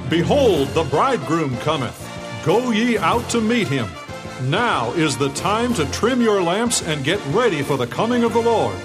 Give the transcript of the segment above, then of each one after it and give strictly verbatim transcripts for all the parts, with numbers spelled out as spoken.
Behold, the bridegroom cometh. Go ye out to meet him. Now is the time to trim your lamps and get ready for the coming of the Lord.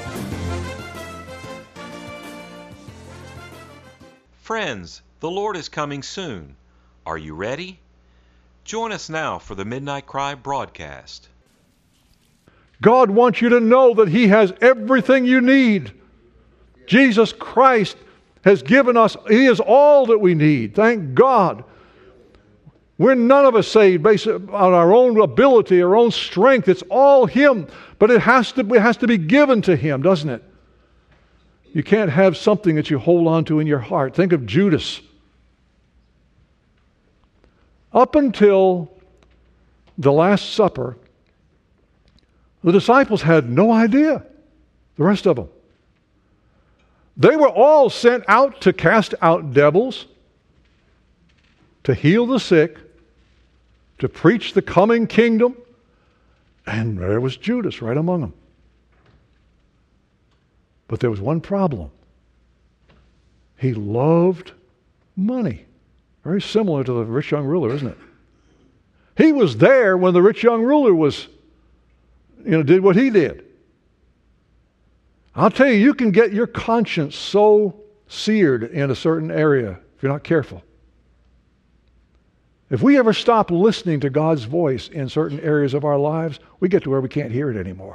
Friends, the Lord is coming soon. Are you ready? Join us now for the Midnight Cry broadcast. God wants you to know that He has everything you need. Jesus Christ has given us, He is all that we need. Thank God. We're none of us saved based on our own ability, our own strength. It's all Him. But it has to, it has to be given to Him, doesn't it? You can't have something that you hold on to in your heart. Think of Judas. Up until the Last Supper, the disciples had no idea. The rest of them. They were all sent out to cast out devils, to heal the sick, to preach the coming kingdom, and there was Judas right among them. But there was one problem. He loved money. Very similar to the rich young ruler, isn't it? He was there when the rich young ruler was, you know, did what he did. I'll tell you, you can get your conscience so seared in a certain area if you're not careful. If we ever stop listening to God's voice in certain areas of our lives, we get to where we can't hear it anymore.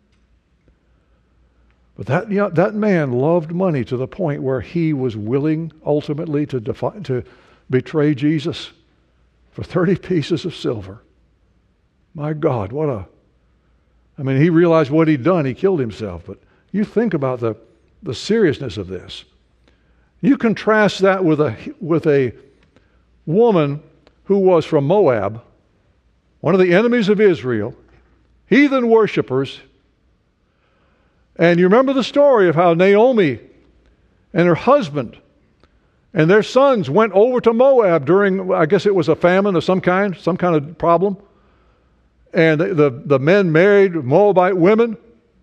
But that, you know, that man loved money to the point where he was willing ultimately to, defi- to betray Jesus for thirty pieces of silver. My God, what a... I mean, he realized what he'd done. He killed himself, but you think about the, the seriousness of this. You contrast that with a, with a woman who was from Moab, one of the enemies of Israel, heathen worshipers. And you remember the story of how Naomi and her husband and their sons went over to Moab during, I guess it was a famine of some kind, some kind of problem. And the, the, the men married Moabite women.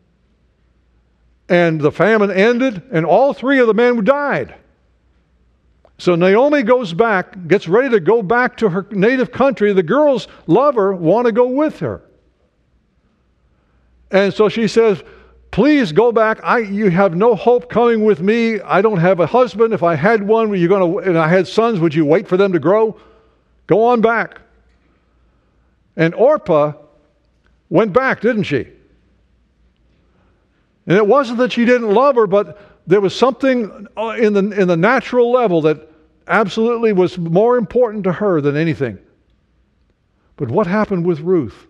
And the famine ended, and all three of the men died. So Naomi goes back, gets ready to go back to her native country. The girls love her, want to go with her. And so she says, please go back. I, you have no hope coming with me. I don't have a husband. If I had one, you're going to, and I had sons, would you wait for them to grow? Go on back. And Orpah went back, didn't she? And it wasn't that she didn't love her, but there was something in the in the natural level that absolutely was more important to her than anything. But what happened with Ruth?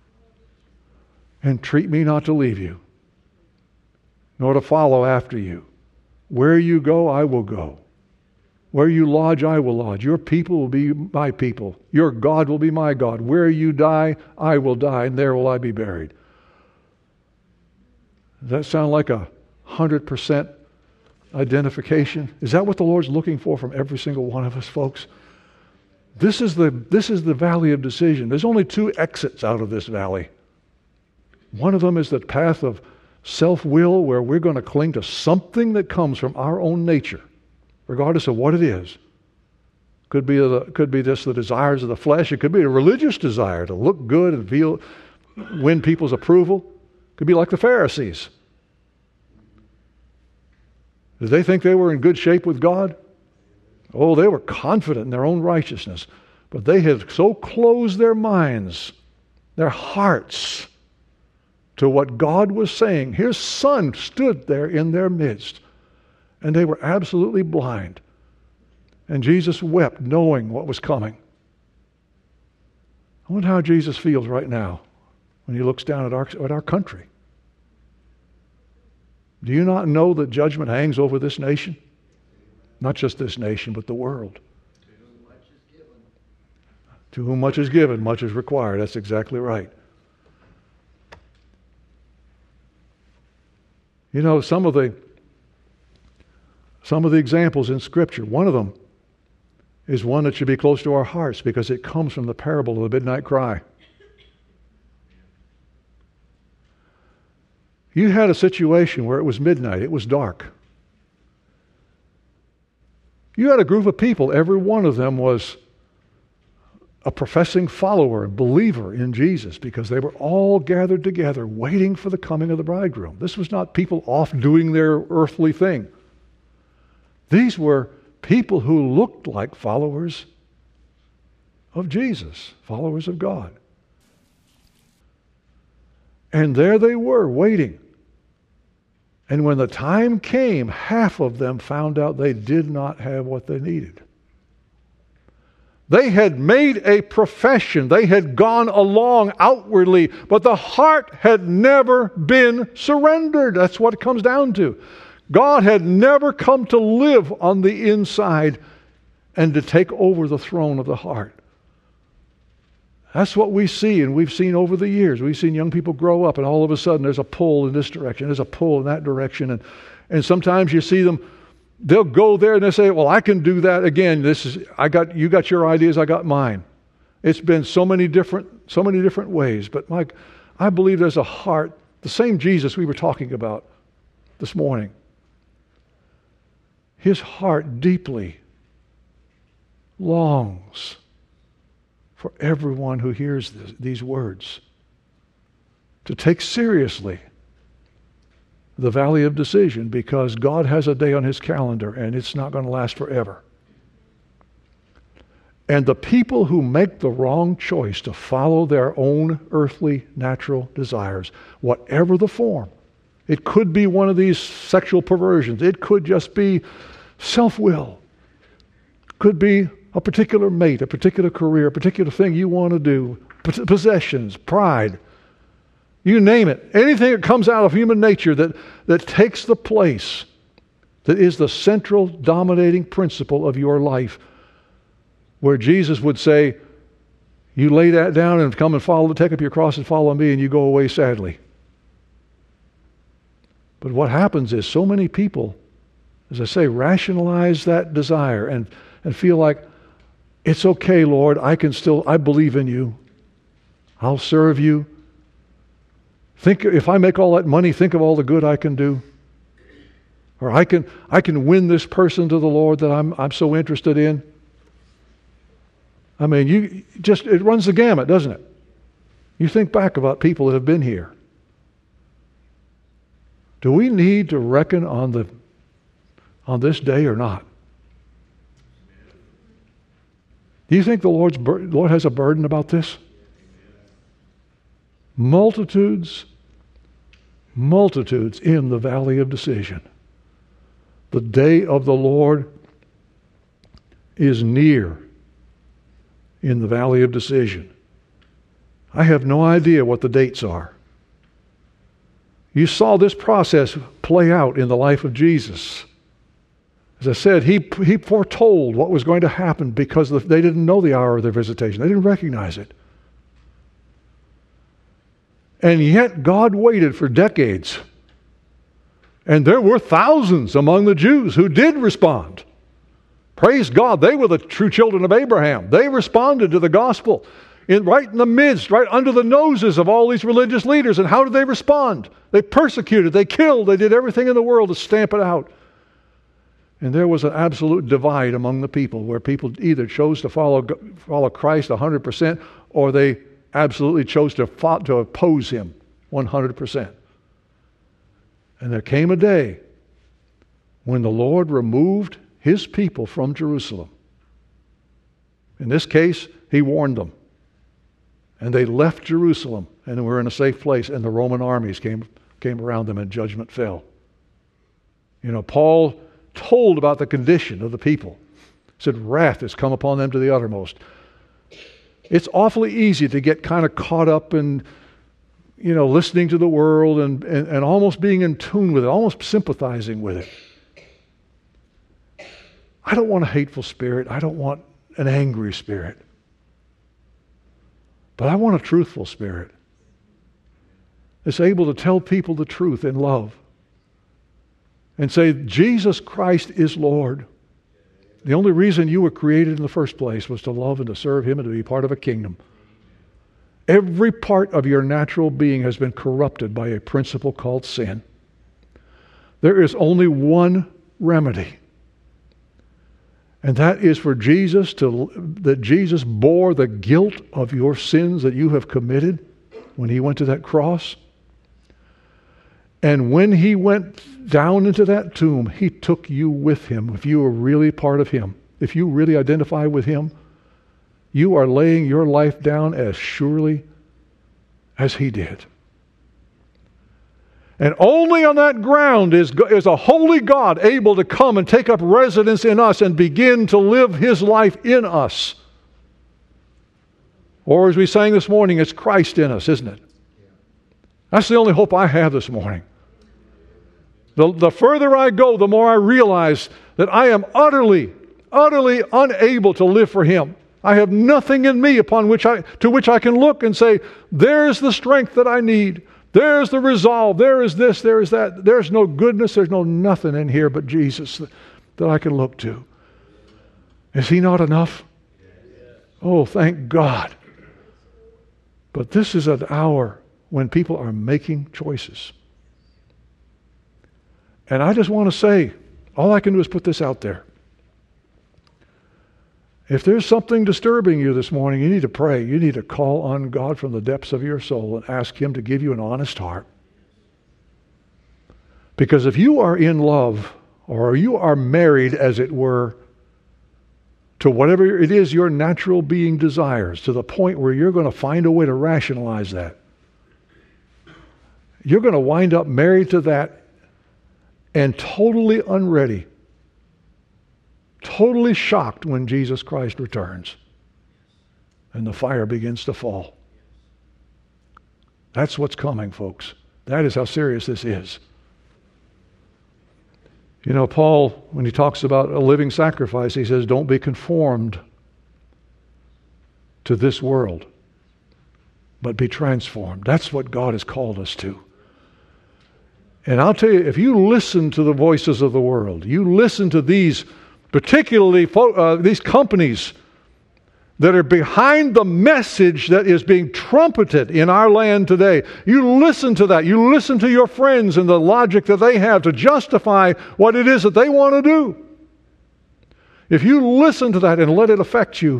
Entreat me not to leave you, nor to follow after you. Where you go, I will go. Where you lodge, I will lodge. Your people will be my people. Your God will be my God. Where you die, I will die, and there will I be buried. Does that sound like a hundred percent identification? Is that what the Lord's looking for from every single one of us, folks? This is the this is the valley of decision. There's only two exits out of this valley. One of them is the path of self-will, where we're going to cling to something that comes from our own nature, regardless of what it is. Could be the could be just the desires of the flesh. It could be a religious desire to look good and feel, win people's approval. Could be like the Pharisees. Did they think they were in good shape with God? Oh, they were confident in their own righteousness. But they had so closed their minds, their hearts, to what God was saying. His Son stood there in their midst, and they were absolutely blind. And Jesus wept, knowing what was coming. I wonder how Jesus feels right now when he looks down at our, at our country. Do you not know that judgment hangs over this nation? Not just this nation, but the world. To whom much is given, to whom much is given, much is required. That's exactly right. You know, some of the some of the examples in Scripture, one of them is one that should be close to our hearts because it comes from the parable of the midnight cry. You had a situation where it was midnight, it was dark. You had a group of people, every one of them was a professing follower and believer in Jesus because they were all gathered together waiting for the coming of the bridegroom. This was not people off doing their earthly thing. These were people who looked like followers of Jesus, followers of God. And there they were, waiting. And when the time came, half of them found out they did not have what they needed. They had made a profession. They had gone along outwardly, but the heart had never been surrendered. That's what it comes down to. God had never come to live on the inside and to take over the throne of the heart. That's what we see, and we've seen over the years. We've seen young people grow up, and all of a sudden there's a pull in this direction, there's a pull in that direction, and, and sometimes you see them, they'll go there and they say, well, I can do that again. This is I got you got your ideas, I got mine. It's been so many different, so many different ways. But Mike, I believe there's a heart, the same Jesus we were talking about this morning. His heart deeply longs for everyone who hears this, these words to take seriously the valley of decision, because God has a day on His calendar and it's not going to last forever. And the people who make the wrong choice to follow their own earthly natural desires, whatever the form, it could be one of these sexual perversions, it could just be self-will, could be a particular mate, a particular career, a particular thing you want to do, possessions, pride, you name it. Anything that comes out of human nature that, that takes the place that is the central dominating principle of your life, where Jesus would say, you lay that down and come and follow, take up your cross and follow me, and you go away sadly. But what happens is so many people, as I say, rationalize that desire and, and feel like, it's okay, Lord, I can still, I believe in you. I'll serve you. Think, if I make all that money, think of all the good I can do. Or I can I can win this person to the Lord that I'm I'm so interested in. I mean, you just it runs the gamut, doesn't it? You think back about people that have been here. Do we need to reckon on the on this day or not? Do you think the Lord's bur- Lord has a burden about this? Multitudes, multitudes in the valley of decision. The day of the Lord is near in the valley of decision. I have no idea what the dates are. You saw this process play out in the life of Jesus. As I said, he, he foretold what was going to happen because they didn't know the hour of their visitation. They didn't recognize it. And yet God waited for decades. And there were thousands among the Jews who did respond. Praise God, they were the true children of Abraham. They responded to the gospel in, right in the midst, right under the noses of all these religious leaders. And how did they respond? They persecuted, they killed, they did everything in the world to stamp it out. And there was an absolute divide among the people where people either chose to follow, follow Christ one hundred percent or they absolutely chose to, fought, to oppose Him one hundred percent. And there came a day when the Lord removed His people from Jerusalem. In this case, He warned them. And they left Jerusalem and were in a safe place, and the Roman armies came, came around them and judgment fell. You know, Paul told about the condition of the people. He said, wrath has come upon them to the uttermost. It's awfully easy to get kind of caught up in, you know, listening to the world and, and, and almost being in tune with it, almost sympathizing with it. I don't want a hateful spirit. I don't want an angry spirit. But I want a truthful spirit that's able to tell people the truth in love and say, Jesus Christ is Lord. The only reason you were created in the first place was to love and to serve Him and to be part of a kingdom. Every part of your natural being has been corrupted by a principle called sin. There is only one remedy. And that is for Jesus to, that Jesus bore the guilt of your sins that you have committed when he went to that cross. And when he went down into that tomb, he took you with him. If you are really part of him, if you really identify with him, you are laying your life down as surely as he did. And only on that ground is, is a holy God able to come and take up residence in us and begin to live his life in us. Or as we sang this morning, it's Christ in us, isn't it? That's the only hope I have this morning. The, the further I go, the more I realize that I am utterly, utterly unable to live for him. I have nothing in me upon which I, to which I can look and say, there's the strength that I need. There's the resolve. There is this, there is that. There's no goodness, there's no nothing in here but Jesus that, that I can look to. Is he not enough? Oh, thank God. But this is an hour when people are making choices. And I just want to say, all I can do is put this out there. If there's something disturbing you this morning, you need to pray. You need to call on God from the depths of your soul and ask him to give you an honest heart. Because if you are in love, or you are married, as it were, to whatever it is your natural being desires, to the point where you're going to find a way to rationalize that, you're going to wind up married to that and totally unready, totally shocked when Jesus Christ returns and the fire begins to fall. That's what's coming, folks. That is how serious this is. You know, Paul, when he talks about a living sacrifice, he says, don't be conformed to this world, but be transformed. That's what God has called us to. And I'll tell you, if you listen to the voices of the world, you listen to these, particularly uh, these companies that are behind the message that is being trumpeted in our land today, you listen to that. You listen to your friends and the logic that they have to justify what it is that they want to do. If you listen to that and let it affect you,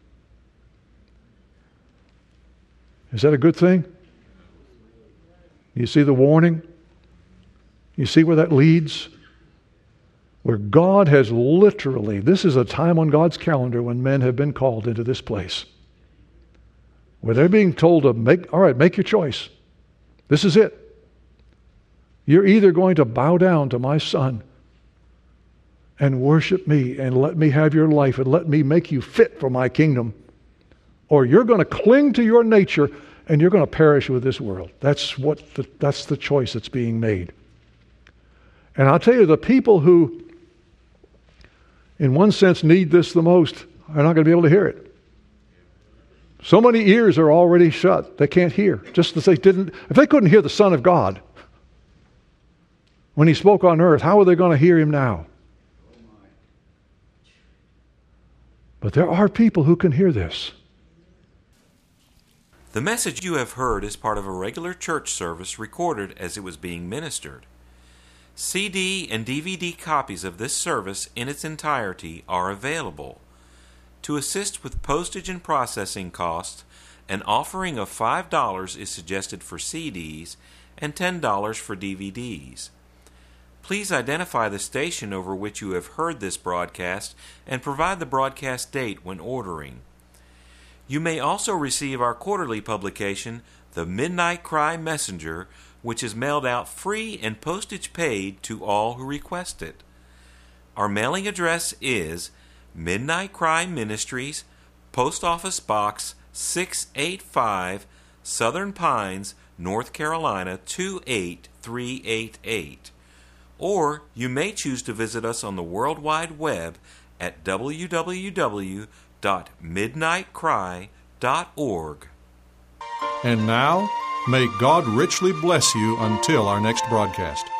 is that a good thing? You see the warning? You see where that leads? Where God has literally, this is a time on God's calendar when men have been called into this place. Where they're being told to make, all right, make your choice. This is it. You're either going to bow down to my Son and worship me and let me have your life and let me make you fit for my kingdom, or you're going to cling to your nature and you're going to perish with this world. That's what the, that's the choice that's being made. And I'll tell you, the people who, in one sense, need this the most are not going to be able to hear it. So many ears are already shut. They can't hear. Just as they didn't, if they couldn't hear the Son of God when he spoke on earth, how are they going to hear him now? But there are people who can hear this. The message you have heard is part of a regular church service recorded as it was being ministered. C D and D V D copies of this service in its entirety are available. To assist with postage and processing costs, an offering of five dollars is suggested for C Ds and ten dollars for D V Ds. Please identify the station over which you have heard this broadcast and provide the broadcast date when ordering. You may also receive our quarterly publication, The Midnight Cry Messenger, which is mailed out free and postage paid to all who request it. Our mailing address is Midnight Cry Ministries, Post Office Box six eighty-five, Southern Pines, North Carolina two eight three eight eight. Or you may choose to visit us on the World Wide Web at w w w dot midnight cry dot org. And now, may God richly bless you until our next broadcast.